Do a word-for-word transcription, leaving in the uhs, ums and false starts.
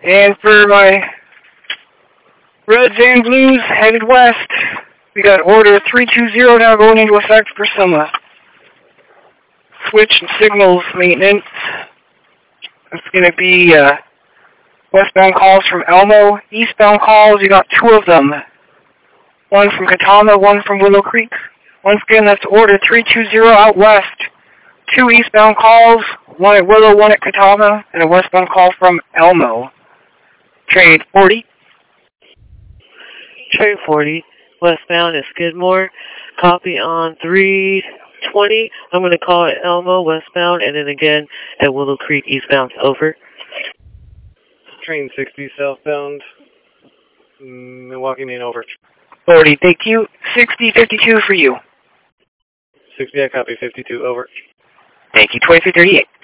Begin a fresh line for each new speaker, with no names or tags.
And for my Reds and Blues headed west, we got order three two zero now going into effect for some uh, switch and signals maintenance. It's going to be uh, westbound calls from Elmo. Eastbound calls, you got two of them. One from Katama, one from Willow Creek. Once again, that's order three two zero out west. Two eastbound calls, one at Willow, one at Katama, and a westbound call from Elmo. Train forty.
Train forty, westbound at Skidmore. Copy on three twenty. I'm going to call it Elmo, westbound, and then again at Willow Creek, eastbound. Over.
Train sixty, southbound. Milwaukee, Maine, over.
forty, thank you. sixty fifty-two for you.
sixty, I copy. fifty-two, over.
Thank you. twenty-three thirty-eight.